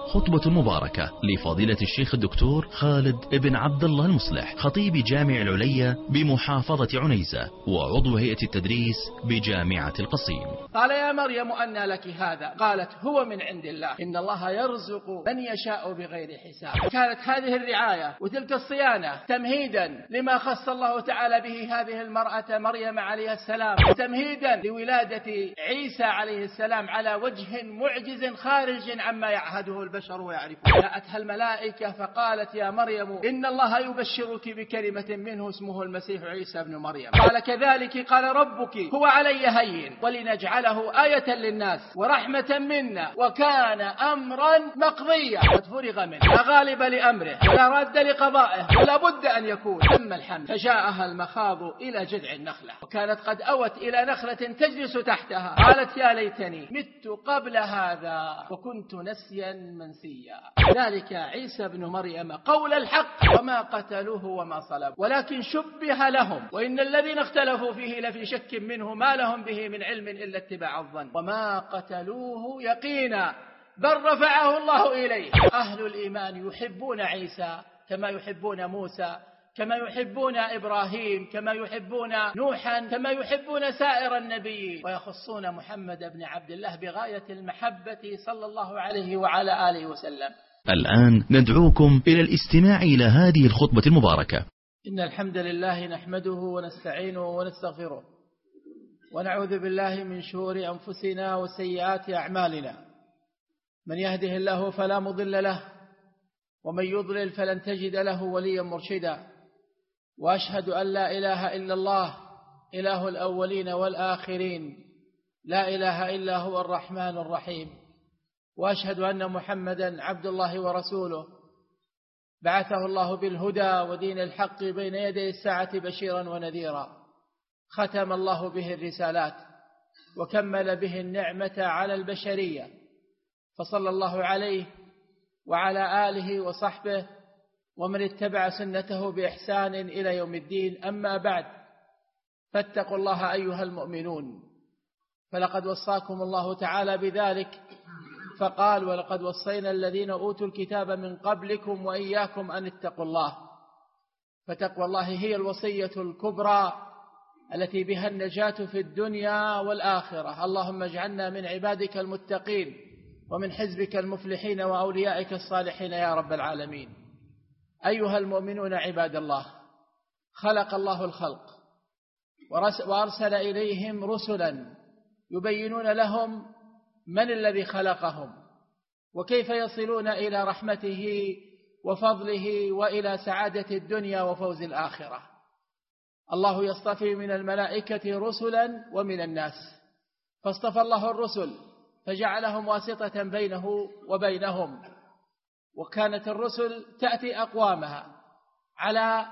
خطبة مباركة لفضيلة الشيخ الدكتور خالد بن عبد الله المصلح، خطيب جامع العليا بمحافظة عنيزة وعضو هيئة التدريس بجامعة القصيم. قال: يا مريم أنى لك هذا؟ قالت: هو من عند الله، إن الله يرزق من يشاء بغير حساب. كانت هذه الرعاية وتلك الصيانة تمهيدا لما خص الله تعالى به هذه المرأة مريم عليه السلام، وتمهيدا لولادة عيسى عليه السلام على وجه معجز خارج عما يعهده البشر ويعرفون. جاءتها الملائكة فقالت: يا مريم إن الله يبشرك بكلمة منه اسمه المسيح عيسى بن مريم. قال: كذلك قال ربك هو علي هين ولنجعله آية للناس ورحمة منا وكان أمرا مقضيا. قد فرغ منه، لا غالب لأمره ولا راد لقضائه ولا بد أن يكون. تم الحمل، فجاءها المخاض إلى جذع النخلة، وكانت قد أوت إلى نخلة تجلس تحتها. قالت: يا ليتني مت قبل هذا وكنت نسيا منسيا. ذلك عيسى بن مريم قول الحق، وما قتلوه وما صلبوه ولكن شبه لهم، وإن الذين اختلفوا فيه لفي شك منه ما لهم به من علم إلا اتباع الظن، وما قتلوه يقينا بل رفعه الله إليه. أهل الإيمان يحبون عيسى كما يحبون موسى، كما يحبون إبراهيم، كما يحبون نوحا، كما يحبون سائر النبيين، ويخصون محمد بن عبد الله بغاية المحبة صلى الله عليه وعلى آله وسلم. الآن ندعوكم إلى الاستماع إلى هذه الخطبة المباركة. إن الحمد لله نحمده ونستعينه ونستغفره، ونعوذ بالله من شرور أنفسنا وسيئات أعمالنا. من يهده الله فلا مضل له، ومن يضلل فلن تجد له وليا مرشدا. وأشهد أن لا إله إلا الله إله الأولين والآخرين، لا إله إلا هو الرحمن الرحيم. وأشهد أن محمدا عبد الله ورسوله، بعثه الله بالهدى ودين الحق بين يدي الساعة بشيرا ونذيرا. ختم الله به الرسالات وكمل به النعمة على البشرية، فصلى الله عليه وعلى آله وصحبه ومن اتبع سنته بإحسان إلى يوم الدين. أما بعد، فاتقوا الله أيها المؤمنون، فلقد وصاكم الله تعالى بذلك، فقال: ولقد وصينا الذين أوتوا الكتاب من قبلكم وإياكم أن اتقوا الله. فتقوى الله هي الوصية الكبرى التي بها النجاة في الدنيا والآخرة. اللهم اجعلنا من عبادك المتقين ومن حزبك المفلحين وأوليائك الصالحين يا رب العالمين. أيها المؤمنون عباد الله، خلق الله الخلق وأرسل إليهم رسلا يبينون لهم من الذي خلقهم وكيف يصلون إلى رحمته وفضله وإلى سعادة الدنيا وفوز الآخرة. الله يصطفي من الملائكة رسلا ومن الناس، فاصطفى الله الرسل فجعلهم واسطة بينه وبينهم، وكانت الرسل تأتي أقوامها على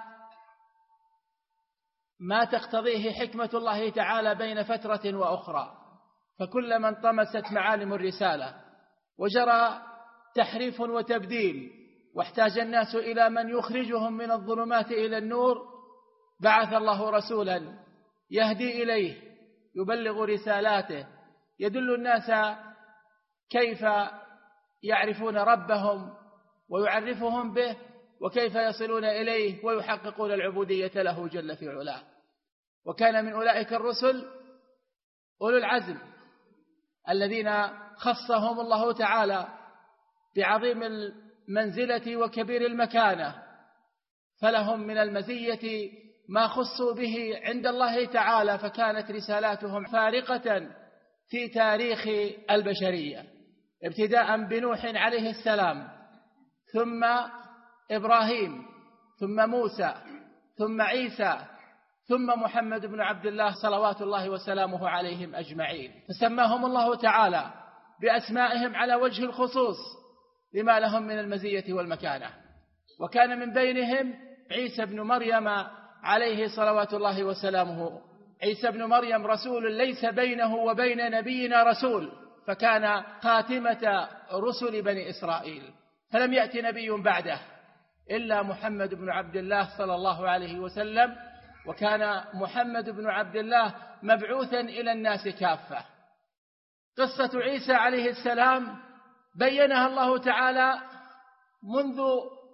ما تقتضيه حكمة الله تعالى بين فترة وأخرى، فكلما انطمست معالم الرسالة وجرى تحريف وتبديل واحتاج الناس إلى من يخرجهم من الظلمات إلى النور، بعث الله رسولا يهدي إليه يبلغ رسالاته، يدل الناس كيف يعرفون ربهم ويعرفهم به، وكيف يصلون إليه ويحققون العبودية له جل في علاه. وكان من أولئك الرسل أولو العزم الذين خصهم الله تعالى بعظيم المنزلة وكبير المكانة، فلهم من المزية ما خصوا به عند الله تعالى، فكانت رسالاتهم فارقة في تاريخ البشرية، ابتداء بنوح عليه السلام، ثم إبراهيم، ثم موسى، ثم عيسى، ثم محمد بن عبد الله صلوات الله وسلامه عليهم أجمعين. فسماهم الله تعالى بأسمائهم على وجه الخصوص لما لهم من المزية والمكانة. وكان من بينهم عيسى بن مريم عليه صلوات الله وسلامه. عيسى بن مريم رسول ليس بينه وبين نبينا رسول، فكان خاتمة رسل بني إسرائيل، فلم يأتي نبي بعده إلا محمد بن عبد الله صلى الله عليه وسلم، وكان محمد بن عبد الله مبعوثا إلى الناس كافة. قصة عيسى عليه السلام بينها الله تعالى منذ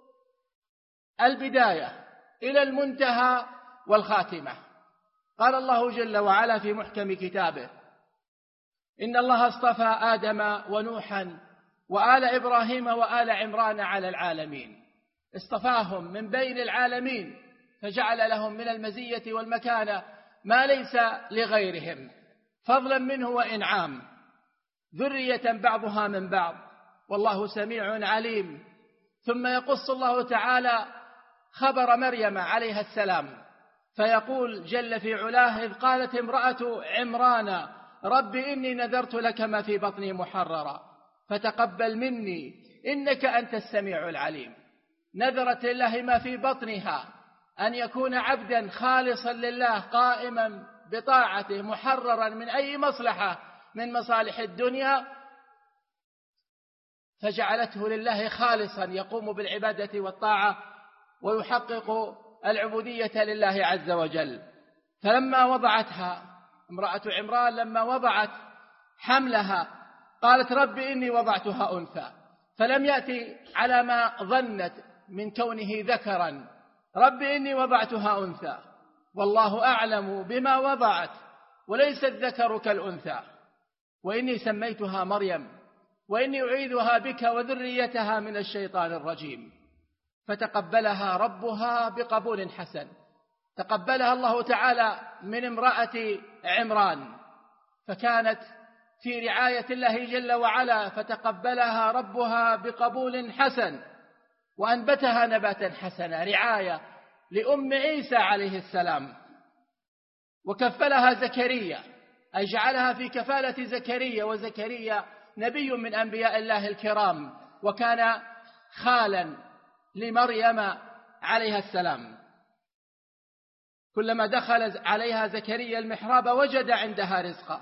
البداية إلى المنتهى والخاتمة. قال الله جل وعلا في محكم كتابه: إن الله اصطفى آدم ونوحا وآل إبراهيم وآل عمران على العالمين. اصطفاهم من بين العالمين فجعل لهم من المزية والمكانة ما ليس لغيرهم، فضلا منه وإنعام، ذرية بعضها من بعض، والله سميع عليم. ثم يقص الله تعالى خبر مريم عليها السلام فيقول جل في علاه: إذ قالت امرأة عمران رب إني نذرت لك ما في بطني محررا فتقبل مني إنك أنت السميع العليم. نذرت لله ما في بطنها أن يكون عبدا خالصا لله قائما بطاعته محررا من أي مصلحة من مصالح الدنيا، فجعلته لله خالصا يقوم بالعبادة والطاعة ويحقق العبودية لله عز وجل. فلما وضعتها امرأة عمران، لما وضعت حملها قالت: رب إني وضعتها أنثى، فلم يأتي على ما ظنت من كونه ذكرا: رب إني وضعتها أنثى والله أعلم بما وضعت وليس الذكر كالأنثى وإني سميتها مريم وإني أعيذها بك وذريتها من الشيطان الرجيم. فتقبلها ربها بقبول حسن، تقبلها الله تعالى من امرأة عمران، فكانت في رعاية الله جل وعلا، فتقبلها ربها بقبول حسن وأنبتها نباتا حسنا، رعاية لأم عيسى عليه السلام. وكفلها زكريا، أي جعلها في كفالة زكريا، وزكريا نبي من أنبياء الله الكرام، وكان خالا لمريم عليها السلام. كلما دخل عليها زكريا المحراب وجد عندها رزقا.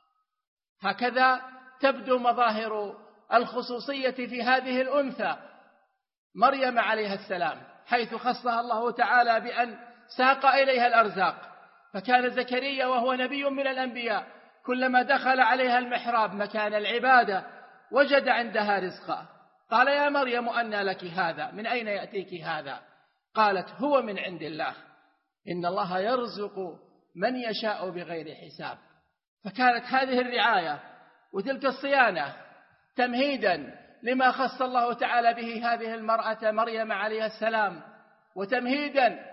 هكذا تبدو مظاهر الخصوصية في هذه الأنثى مريم عليها السلام، حيث خصها الله تعالى بأن ساق إليها الأرزاق. فكان زكريا وهو نبي من الأنبياء كلما دخل عليها المحراب مكان العبادة وجد عندها رزقا. قال: يا مريم أنى لك هذا؟ من أين يأتيك هذا؟ قالت: هو من عند الله، إن الله يرزق من يشاء بغير حساب. فكانت هذه الرعاية وتلك الصيانة تمهيدا لما خص الله تعالى به هذه المرأة مريم عليها السلام، وتمهيدا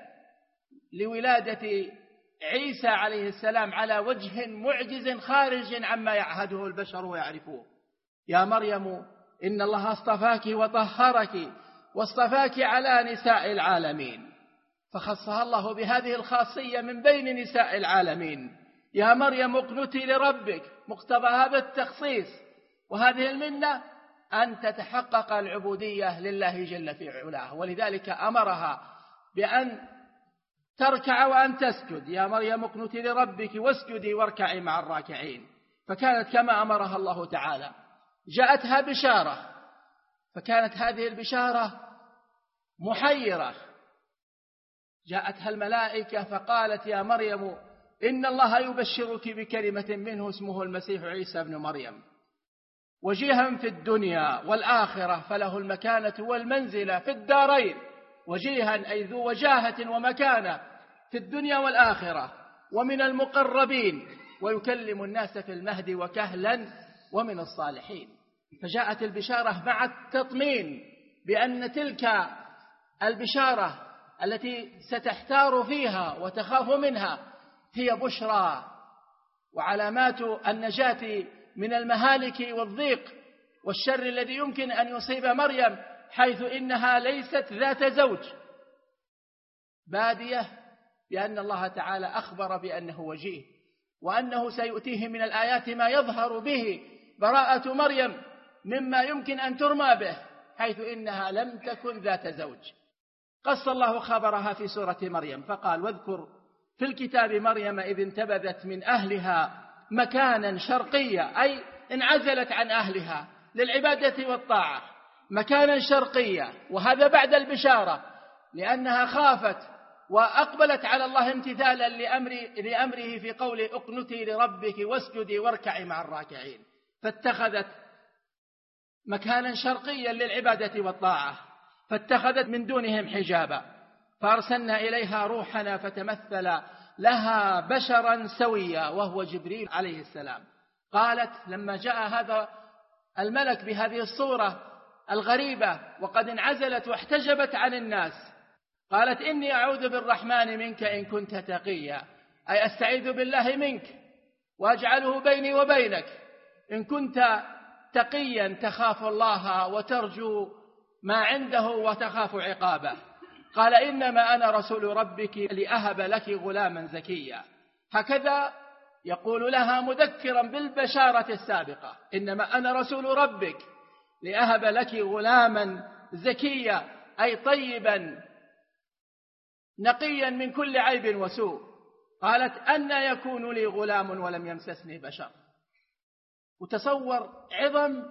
لولادة عيسى عليه السلام على وجه معجز خارج عما يعهده البشر ويعرفوه. يا مريم إن الله اصطفاك وطهرك واصطفاك على نساء العالمين، فخصها الله بهذه الخاصية من بين نساء العالمين. يا مريم اقنتي لربك، مقتضى هذا التخصيص وهذه المنة أن تتحقق العبودية لله جل في علاه، ولذلك أمرها بأن تركع وأن تسجد. يا مريم اقنتي لربك واسجدي واركعي مع الراكعين. فكانت كما أمرها الله تعالى. جاءتها بشارة، فكانت هذه البشارة محيرة. جاءتها الملائكة فقالت: يا مريم إن الله يبشرك بكلمة منه اسمه المسيح عيسى بن مريم، وجيها في الدنيا والآخرة، فله المكانة والمنزلة في الدارين. وجيها أي ذو وجاهة ومكانة في الدنيا والآخرة، ومن المقربين، ويكلم الناس في المهد وكهلا ومن الصالحين. فجاءت البشارة مع التطمين بأن تلك البشارة التي ستحتار فيها وتخاف منها هي بشرى وعلامات النجاة من المهالك والضيق والشر الذي يمكن أن يصيب مريم، حيث إنها ليست ذات زوج، بادية بأن الله تعالى أخبر بأنه وجيه، وأنه سيؤتيه من الآيات ما يظهر به براءة مريم مما يمكن أن ترمى به، حيث إنها لم تكن ذات زوج. قص الله خبرها في سورة مريم فقال: واذكر في الكتاب مريم إذ انتبذت من أهلها مكانا شرقيا، أي انعزلت عن أهلها للعبادة والطاعة مكانا شرقيا، وهذا بعد البشارة، لأنها خافت وأقبلت على الله امتثالا لأمره في قول اقنتي لربك واسجدي واركعي مع الراكعين. فاتخذت مكانا شرقيا للعبادة والطاعة، فاتخذت من دونهم حجابا، فأرسلنا إليها روحنا فتمثل لها بشرا سويا وهو جبريل عليه السلام. قالت لما جاء هذا الملك بهذه الصورة الغريبة وقد انعزلت واحتجبت عن الناس، قالت إني أعوذ بالرحمن منك إن كنت تقيا، أي أستعيذ بالله منك وأجعله بيني وبينك إن كنت تقيا تخاف الله وترجو ما عنده وتخاف عقابه. قال إنما أنا رسول ربك لأهب لك غلاما زكيا. هكذا يقول لها مذكرا بالبشارة السابقة، إنما أنا رسول ربك لأهب لك غلاما زكيا، أي طيبا نقيا من كل عيب وسوء. قالت أن يكون لي غلام ولم يمسسني بشر. وتصور عظم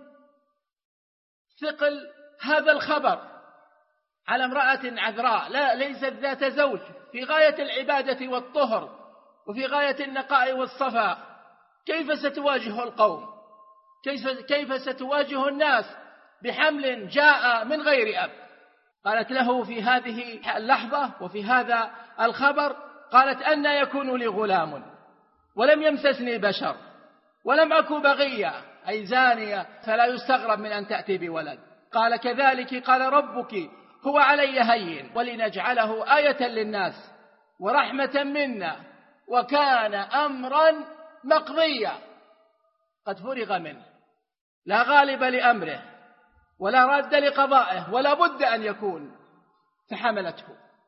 ثقل هذا الخبر على امرأة عذراء ليست ذات زوج، في غاية العبادة والطهر وفي غاية النقاء والصفاء. كيف ستواجه القوم؟ كيف ستواجه الناس بحمل جاء من غير أب؟ قالت له في هذه اللحظة وفي هذا الخبر، قالت أن يكون لي غلام ولم يمسسني بشر ولم أك بغيا، أي زانية، فلا يستغرب من أن تأتي بولد. قال كذلك قال ربك هو علي هين ولنجعله آية للناس ورحمة منا وكان أمرا مقضيا. قد فرغ منه، لا غالب لأمره ولا راد لقضائه ولا بد أن يكون. فحملته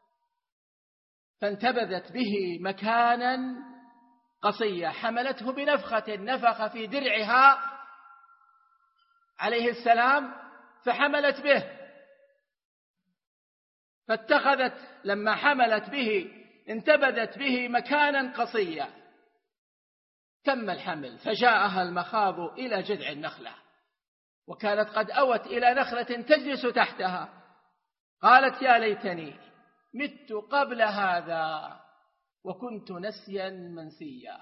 فانتبذت به مكانا قصيا، حملته بنفخة نفخ في درعها عليه السلام فحملت به، فاتخذت لما حملت به انتبذت به مكانا قصيا. تم الحمل فجاءها المخاض إلى جذع النخلة، وكانت قد أوت إلى نخلة تجلس تحتها. قالت يا ليتني مت قبل هذا وكنت نسيا منسيا.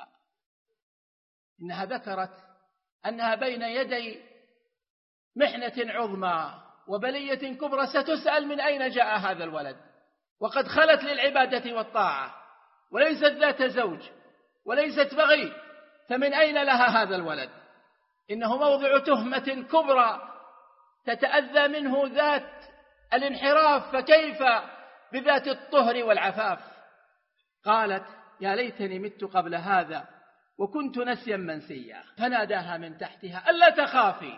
إنها ذكرت أنها بين يدي محنة عظمى وبلية كبرى، ستسأل من أين جاء هذا الولد، وقد خلت للعبادة والطاعة وليست ذات زوج وليست بغي، فمن أين لها هذا الولد؟ إنه موضع تهمة كبرى تتأذى منه ذات الانحراف، فكيف بذات الطهر والعفاف؟ قالت يا ليتني مت قبل هذا وكنت نسيا منسيا. فناداها من تحتها ألا تخافي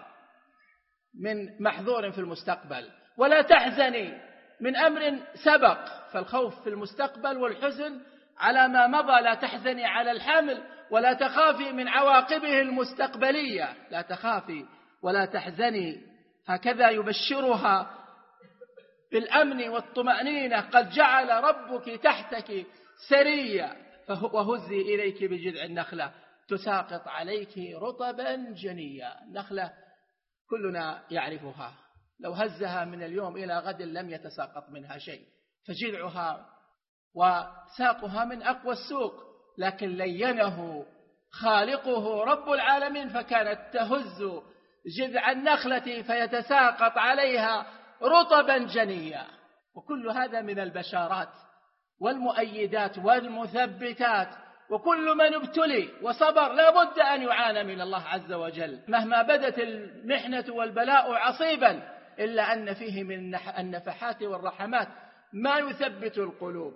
من محظور في المستقبل ولا تحزني من أمر سبق، فالخوف في المستقبل والحزن على ما مضى، لا تحزني على الحمل ولا تخافي من عواقبه المستقبلية، لا تخافي ولا تحزني. هكذا يبشرها بالأمن والطمأنينة. قد جعل ربك تحتك سريا وهزي إليك بجذع النخلة تساقط عليك رطبا جنيا. نخلة كلنا يعرفها، لو هزها من اليوم إلى غد لم يتساقط منها شيء، فجذعها وساقها من أقوى السوق، لكن لينه خالقه رب العالمين فكانت تهز جذع النخلة فيتساقط عليها رطبا جنيا. وكل هذا من البشارات والمؤيدات والمثبتات. وكل من ابتلي وصبر لا بد أن يعانى من الله عز وجل، مهما بدت المحنة والبلاء عصيبا، إلا أن فيه من النفحات والرحمات ما يثبت القلوب.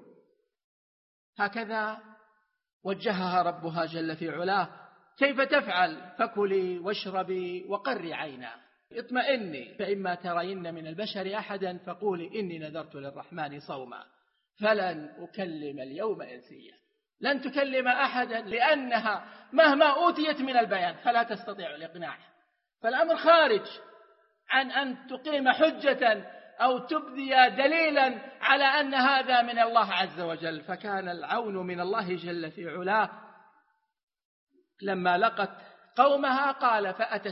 هكذا وجهها ربها جل في علاه: كيف تفعل؟ فكلي واشربي وقري عينا، اطمئني، فإما ترين من البشر أحدا فقولي إني نذرت للرحمن صوما فلن أكلم اليوم إنسيا. لن تكلم أحدا، لأنها مهما أوتيت من البيان فلا تستطيع الإقناع، فالأمر خارج عن أن تقيم حجة أو تبدي دليلا على أن هذا من الله عز وجل. فكان العون من الله جل في علاه. لما لقت قومها قال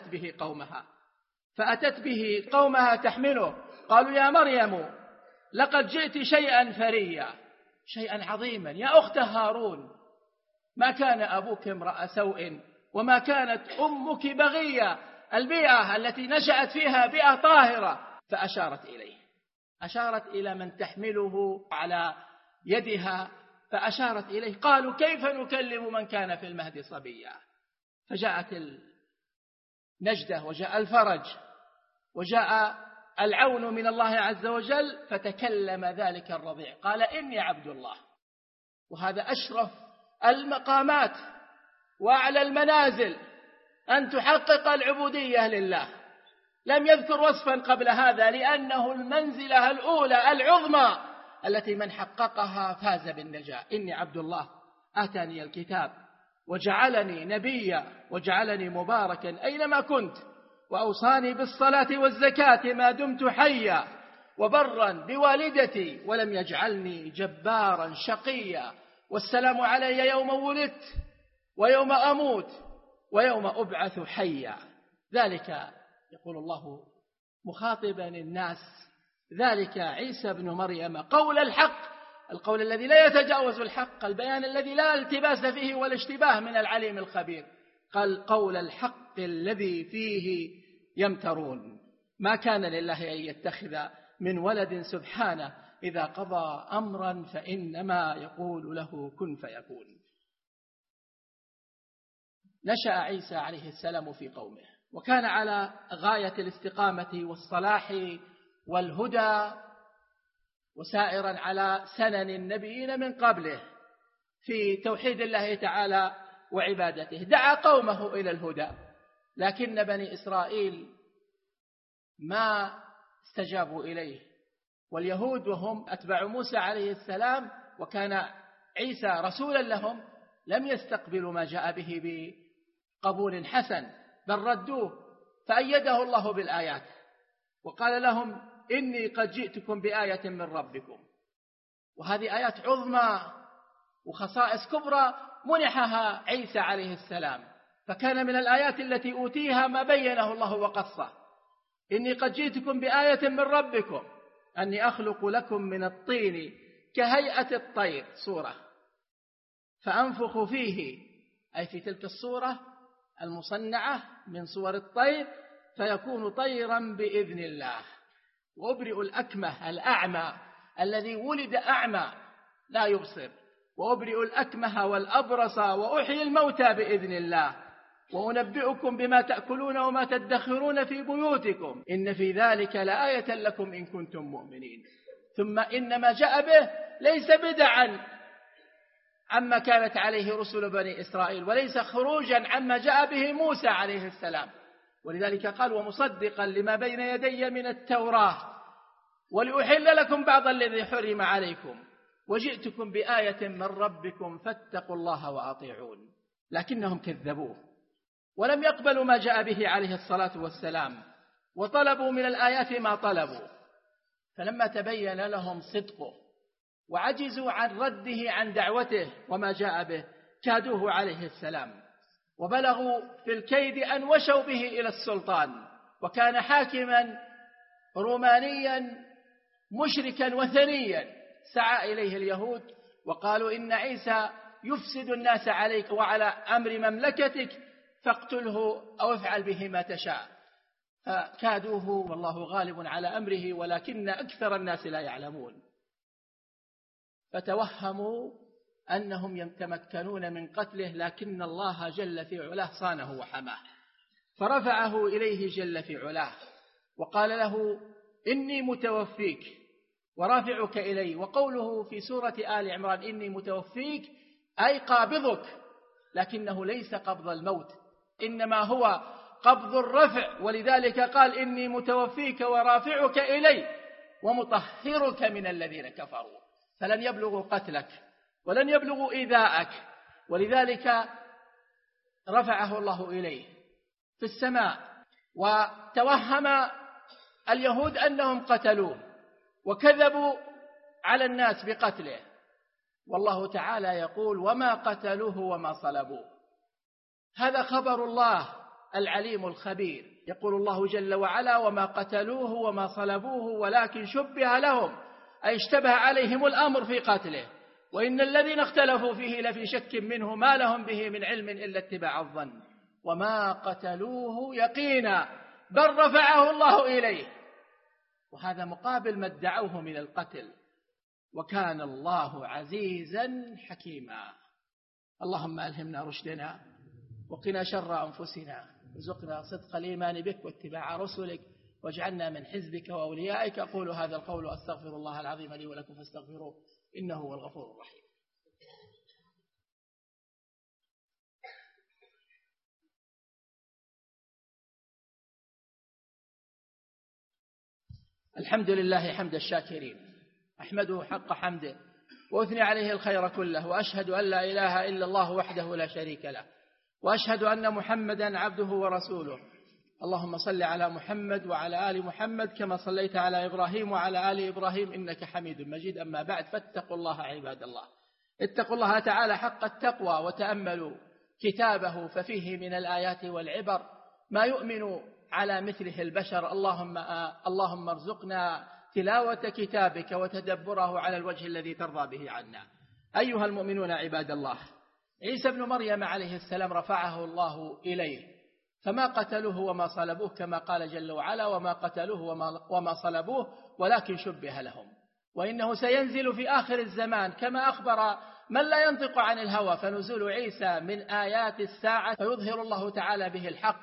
فأتت به قومها تحمله. قالوا يا مريم لقد جئت شيئا فريا، شيئا عظيما. يا أخت هارون، ما كان أبوك امرأ سوء وما كانت أمك بغيا، البيئة التي نشأت فيها بيئة طاهرة، فأشارت إليه، أشارت إلى من تحمله على يدها، فأشارت إليه. قالوا كيف نكلم من كان في المهد صبيا؟ فجاءت النجدة وجاء الفرج وجاء العون من الله عز وجل، فتكلم ذلك الرضيع قال إني عبد الله. وهذا أشرف المقامات وأعلى المنازل، أن تحقق العبودية لله. لم يذكر وصفا قبل هذا، لأنه المنزلة الأولى العظمى التي من حققها فاز بالنجاة. إني عبد الله آتاني الكتاب وجعلني نبيا وجعلني مباركا أينما كنت وأوصاني بالصلاة والزكاة ما دمت حيا وبرا بوالدتي ولم يجعلني جبارا شقيا والسلام علي يوم ولدت ويوم أموت ويوم أبعث حيا. ذلك يقول الله مخاطبا الناس، ذلك عيسى بن مريم قول الحق، القول الذي لا يتجاوز الحق، البيان الذي لا التباس فيه ولا اشتباه من العليم الخبير. قال قول الحق الذي فيه يمترون. ما كان لله أن يتخذ من ولد سبحانه، إذا قضى أمرا فإنما يقول له كن فيكون. نشأ عيسى عليه السلام في قومه، وكان على غاية الاستقامة والصلاح والهدى، وسائرا على سنن النبيين من قبله في توحيد الله تعالى وعبادته. دعا قومه إلى الهدى، لكن بني إسرائيل ما استجابوا إليه، واليهود وهم أتباع موسى عليه السلام وكان عيسى رسولا لهم لم يستقبلوا ما جاء به بقبول حسن، بل ردوه، فأيده الله بالآيات وقال لهم إني قد جئتكم بآية من ربكم. وهذه آيات عظمى وخصائص كبرى منحها عيسى عليه السلام، فكان من الآيات التي أوتيها ما بينه الله وقصه: إني قد جئتكم بآية من ربكم أني أخلق لكم من الطين كهيئة الطير صورة فأنفخ فيه، أي في تلك الصورة المصنعة من صور الطير، فيكون طيرا بإذن الله، وأبرئ الأكمه الأعمى الذي ولد أعمى لا يبصر، وأبرئ الأكمه والأبرص وأحيي الموتى بإذن الله، وأنبئكم بما تأكلون وما تدخرون في بيوتكم إن في ذلك لآية لكم إن كنتم مؤمنين. ثم إنما جاء به ليس بدعا عما كانت عليه رسل بني إسرائيل، وليس خروجا عما جاء به موسى عليه السلام، ولذلك قال ومصدقا لما بين يدي من التوراة ولأحل لكم بعض الذي حرم عليكم وجئتكم بآية من ربكم فاتقوا الله وأطيعون. لكنهم كذبوه ولم يقبلوا ما جاء به عليه الصلاة والسلام، وطلبوا من الآيات ما طلبوا، فلما تبين لهم صدقه وعجزوا عن رده عن دعوته وما جاء به كادوه عليه السلام، وبلغوا في الكيد أن وشوا به إلى السلطان، وكان حاكما رومانيا مشركا وثنيا. سعى إليه اليهود وقالوا إن عيسى يفسد الناس عليك وعلى أمر مملكتك فاقتله أو افعل به ما تشاء، فكادوه والله غالب على أمره ولكن أكثر الناس لا يعلمون، فتوهموا أنهم يتمكنون من قتله، لكن الله جل في علاه صانه وحماه، فرفعه إليه جل في علاه وقال له إني متوفيك ورافعك إلي. وقوله في سورة آل عمران إني متوفيك أي قابضك، لكنه ليس قبض الموت، إنما هو قبض الرفع، ولذلك قال إني متوفيك ورافعك إلي ومطهرك من الذين كفروا، فلن يبلغوا قتلك ولن يبلغوا إيذاءك، ولذلك رفعه الله إليه في السماء. وتوهم اليهود أنهم قتلوه وكذبوا على الناس بقتله، والله تعالى يقول وما قتلوه وما صلبوه. هذا خبر الله العليم الخبير، يقول الله جل وعلا وما قتلوه وما صلبوه ولكن شبه لهم، أي اشتبه عليهم الأمر في قتله، وإن الذين اختلفوا فيه لفي شك منه ما لهم به من علم إلا اتباع الظن، وما قتلوه يقينا بل رفعه الله إليه. وهذا مقابل ما ادعوه من القتل، وكان الله عزيزا حكيما. اللهم ألهمنا رشدنا وقنا شر أنفسنا، ارزقنا صدق الإيمان بك واتباع رسلك، واجعلنا من حزبك وأوليائك. أقول هذا القول وأستغفر الله العظيم لي ولكم فاستغفروه إنه هو الغفور الرحيم. الحمد لله حمد الشاكرين، أحمده حق حمده وأثني عليه الخير كله، وأشهد أن لا إله إلا الله وحده لا شريك له، وأشهد أن محمدا عبده ورسوله. اللهم صل على محمد وعلى آل محمد كما صليت على إبراهيم وعلى آل إبراهيم إنك حميد مجيد. أما بعد، فاتقوا الله عباد الله، اتقوا الله تعالى حق التقوى وتأملوا كتابه، ففيه من الآيات والعبر ما يؤمن على مثله البشر. اللهم ارزقنا تلاوة كتابك وتدبره على الوجه الذي ترضى به عنا. أيها المؤمنون عباد الله، عيسى بن مريم عليه السلام رفعه الله إليه، فما قتلوه وما صلبوه كما قال جل وعلا: وما قتلوه وما صلبوه ولكن شبه لهم. وإنه سينزل في آخر الزمان كما أخبر من لا ينطق عن الهوى، فنزول عيسى من آيات الساعة، فيظهر الله تعالى به الحق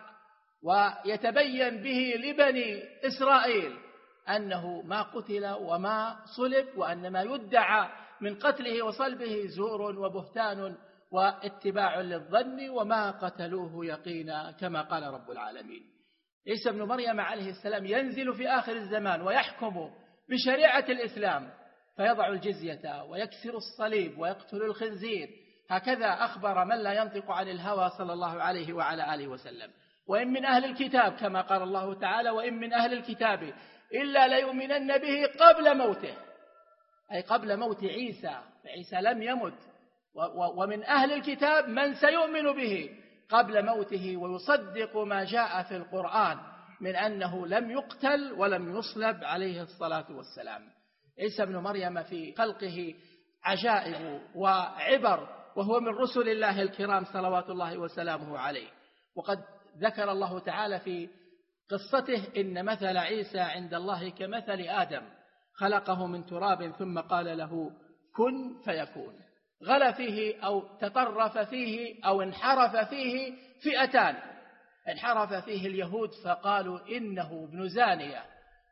ويتبين به لبني إسرائيل أنه ما قتل وما صلب، وأن ما يدعى من قتله وصلبه زور وبهتان واتباع للظن، وما قتلوه يقينا كما قال رب العالمين. عيسى بن مريم عليه السلام ينزل في آخر الزمان ويحكم بشريعة الإسلام، فيضع الجزية ويكسر الصليب ويقتل الخنزير. هكذا أخبر من لا ينطق عن الهوى صلى الله عليه وعلى آله وسلم. وإن من أهل الكتاب كما قال الله تعالى: وإن من أهل الكتاب إلا ليؤمنن به قبل موته، أي قبل موت عيسى، فعيسى لم يمت. ومن أهل الكتاب من سيؤمن به قبل موته ويصدق ما جاء في القرآن من أنه لم يقتل ولم يصلب عليه الصلاة والسلام. عيسى بن مريم في خلقه عجائب وعبر، وهو من رسل الله الكرام صلوات الله وسلامه عليه. وقد ذكر الله تعالى في قصته: إن مثل عيسى عند الله كمثل آدم خلقه من تراب ثم قال له كن فيكون. غلا فيه أو تطرف فيه أو انحرف فيه فئتان: انحرف فيه اليهود فقالوا إنه ابن زانية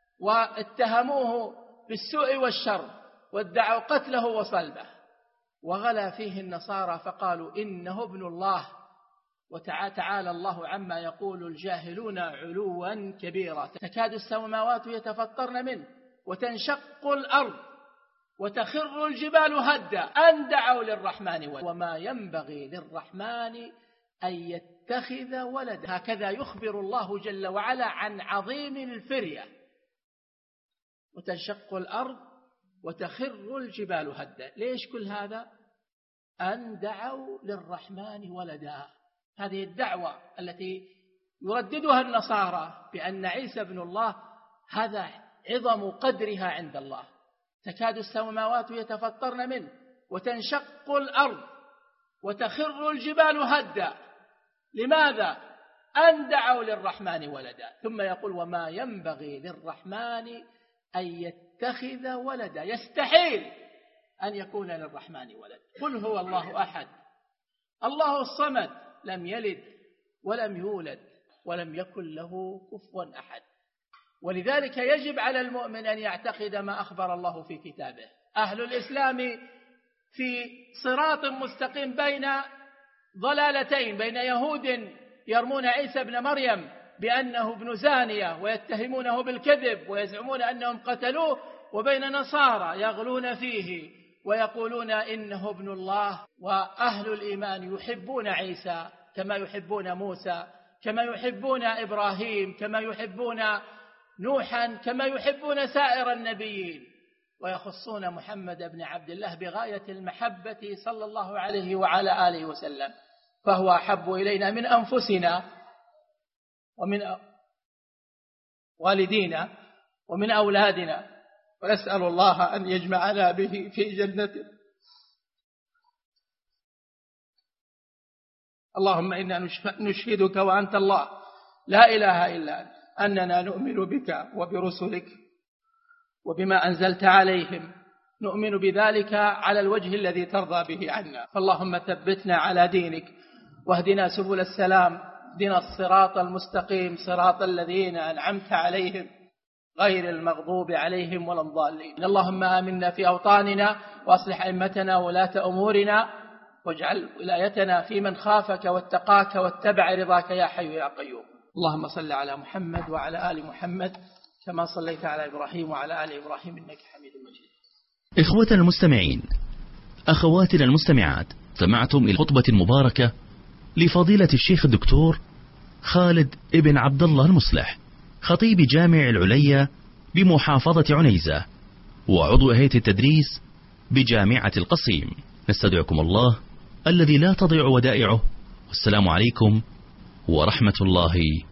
واتهموه بالسوء والشر وادعوا قتله وصلبه. وغلا فيه النصارى فقالوا إنه ابن الله، وتعالى الله عما يقول الجاهلون علوا كبيرا. تكاد السماوات يتفطرن منه وتنشق الأرض وتخر الجبال هدا أن دعوا للرحمن ولدا وما ينبغي للرحمن أن يتخذ ولدا. هكذا يخبر الله جل وعلا عن عظيم الفرية: وتنشق الأرض وتخر الجبال هدا. ليش كل هذا؟ أن دعوا للرحمن ولدا. هذه الدعوة التي يرددها النصارى بأن عيسى ابن الله، هذا عظم قدرها عند الله. تكاد السماوات يتفطرن منه وتنشق الأرض وتخر الجبال هدا. لماذا؟ أن دعوا للرحمن ولدا. ثم يقول: وما ينبغي للرحمن أن يتخذ ولدا. يستحيل أن يكون للرحمن ولد. قل هو الله أحد الله الصمد لم يلد ولم يولد ولم يكن له كفوا أحد. ولذلك يجب على المؤمن أن يعتقد ما أخبر الله في كتابه. أهل الإسلام في صراط مستقيم بين ضلالتين: بين يهود يرمون عيسى بن مريم بأنه ابن زانية ويتهمونه بالكذب ويزعمون أنهم قتلوه، وبين نصارى يغلون فيه ويقولون إنه ابن الله. وأهل الإيمان يحبون عيسى كما يحبون موسى، كما يحبون إبراهيم، كما يحبون نوحا، كما يحبون سائر النبيين، ويخصون محمد بن عبد الله بغاية المحبة صلى الله عليه وعلى آله وسلم، فهو أحب إلينا من أنفسنا ومن والدينا ومن أولادنا، ونسأل الله أن يجمعنا به في جنته. اللهم إنا نشهدك وأنت الله لا إله إلا أنت أننا نؤمن بك وبرسلك وبما أنزلت عليهم، نؤمن بذلك على الوجه الذي ترضى به عنا. فاللهم ثبتنا على دينك واهدنا سبل السلام، اهدنا الصراط المستقيم صراط الذين أنعمت عليهم غير المغضوب عليهم ولا الضالين. اللهم آمنا في أوطاننا وأصلح أئمتنا وولاة أمورنا، واجعل ولايتنا في من خافك واتقاك واتبع رضاك يا حي يا قيوم. اللهم صل على محمد وعلى آل محمد كما صليت على إبراهيم وعلى آل إبراهيم إنك حميد مجيد. إخوتنا المستمعين، أخواتنا المستمعات، سمعتم إلى خطبة مباركة لفضيلة الشيخ الدكتور خالد ابن عبد الله المصلح، خطيب جامع العليا بمحافظة عنيزة وعضو هيئة التدريس بجامعة القصيم. نستودعكم الله الذي لا تضيع ودائعه، والسلام عليكم ورحمة الله